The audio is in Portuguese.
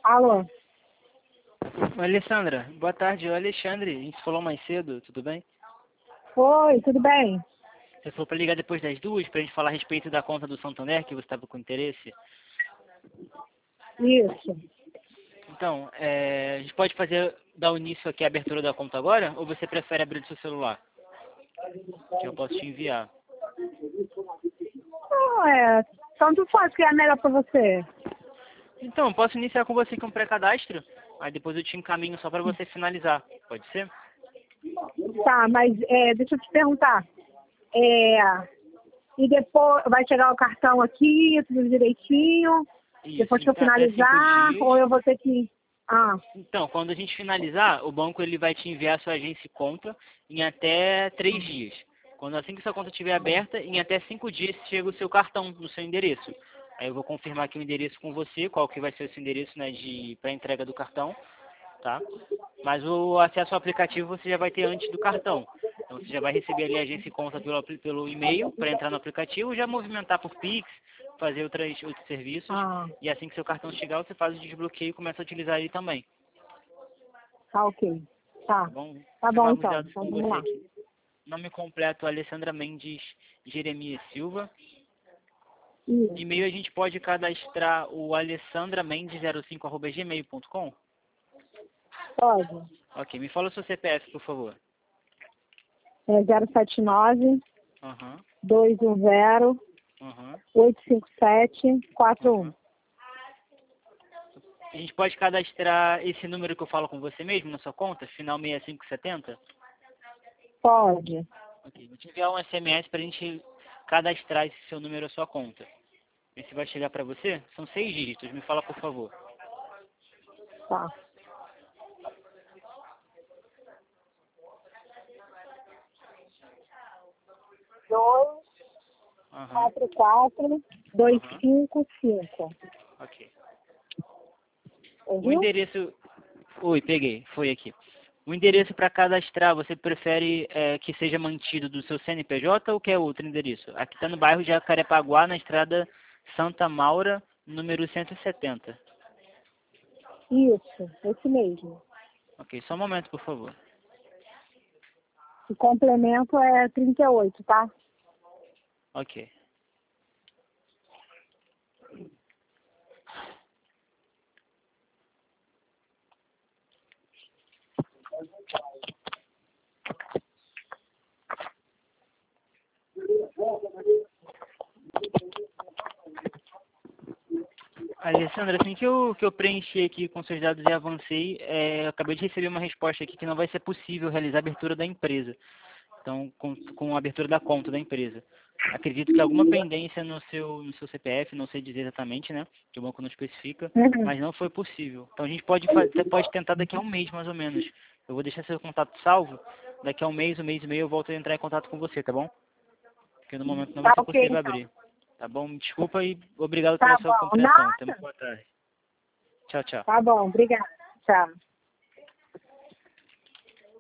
Alô? Oi, Alessandra, boa tarde, é o Alexandre, a gente falou mais cedo, tudo bem? Oi, tudo bem? Você falou para ligar depois das 2 para a gente falar a respeito da conta do Santander, que você estava com interesse. Isso. Então, a gente pode dar o início aqui à abertura da conta agora, ou você prefere abrir do seu celular? Que eu posso te enviar. Não, tanto faz, que é melhor pra você. Então, posso iniciar com você com um pré-cadastro, aí depois eu te encaminho só para você finalizar, pode ser? Tá, mas deixa eu te perguntar. E depois vai chegar o cartão aqui, tudo direitinho, Isso, depois que eu então até 5 finalizar, dias. ou eu vou ter que... Ah, Então, quando a gente finalizar, o banco ele vai te enviar a sua agência e conta em até 3 dias. Quando assim que sua conta estiver aberta, em até 5 dias chega o seu cartão no seu endereço. Aí eu vou confirmar aqui o endereço com você, qual que vai ser o seu endereço, né, para entrega do cartão, tá? Mas o acesso ao aplicativo você já vai ter antes do cartão. Então você já vai receber ali a agência e conta pelo e-mail para entrar no aplicativo, já movimentar por Pix, fazer outros serviços. ah, E assim que seu cartão chegar, você faz o desbloqueio e começa a utilizar ele também. tá ok. Tá Tá, bom? tá bom Gravar os então. dados Então com vamos você lá. aqui. Nome completo, Alessandra Mendes Jeremias Silva. Isso, E-mail a gente pode cadastrar o alessandramendes05@gmail.com. pode. Ok, me fala o seu CPF, por favor. É 079 Aham, 210 aham, 857 41. aham. A gente pode cadastrar esse número que eu falo com você mesmo na sua conta, final 6570? Pode. Ok, vou te enviar um SMS para a gente cadastrar esse seu número à sua conta. Esse vai chegar para você? São 6 dígitos, me fala por favor. Tá. 2 Aham, 4 2 aham, 5 5. ok. O Ouviu? endereço... Oi, peguei, foi aqui. O endereço para cadastrar, você prefere que seja mantido do seu CNPJ ou quer outro endereço? Aqui está no bairro Jacarepaguá, na estrada Santa Maura, número 170. Isso, esse mesmo. Ok, só um momento, por favor. O complemento é 38, tá? Ok. Alessandra, assim que eu preenchi aqui com seus dados e avancei, eu acabei de receber uma resposta aqui que não vai ser possível realizar a abertura da empresa. Então, com a abertura da conta da empresa. Acredito que alguma pendência no seu CPF, não sei dizer exatamente, né? Que o banco não especifica, Uhum. mas não foi possível. Então a gente você pode tentar daqui a um mês, mais ou menos. Eu vou deixar seu contato salvo. Daqui a um mês e meio, eu volto a entrar em contato com você, tá bom? Porque no momento não vai Tá ser ok, possível então. abrir. Tá bom? Me desculpa e obrigado pela Tá sua bom. compreensão. Até Nada. muito boa tarde. Tchau, tchau. Tá bom, obrigada. Tchau.